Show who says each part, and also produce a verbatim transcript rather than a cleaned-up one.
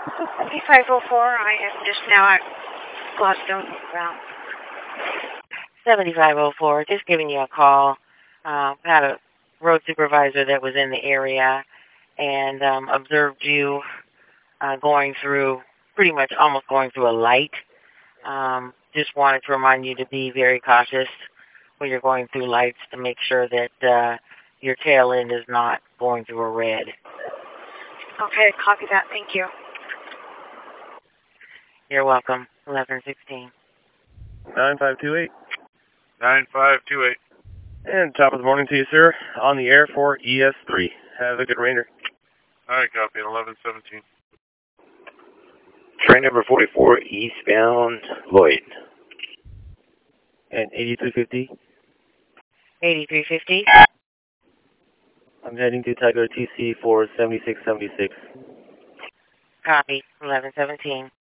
Speaker 1: five oh four, I am just now at Gladstone Route.
Speaker 2: seventy-five oh four, just giving you a call. Uh, had a road supervisor that was in the area and um, observed you uh, going through, pretty much almost going through a light. Um, just wanted to remind you to be very cautious when you're going through lights to make sure that uh, your tail end is not going through a red.
Speaker 1: Okay, copy that. Thank you.
Speaker 2: You're welcome. eleven sixteen.
Speaker 3: nine five two eight.
Speaker 4: nine five two eight.
Speaker 3: And top of the morning to you, sir. On the air for E S three. Have a good rainer.
Speaker 4: All right, copy. eleven seventeen.
Speaker 5: Train number forty-four, eastbound Lloyd.
Speaker 3: And eighty-three fifty.
Speaker 2: eighty-three fifty.
Speaker 3: I'm heading to Tiger T C for seventy-six seventy-six.
Speaker 2: Copy. eleven seventeen.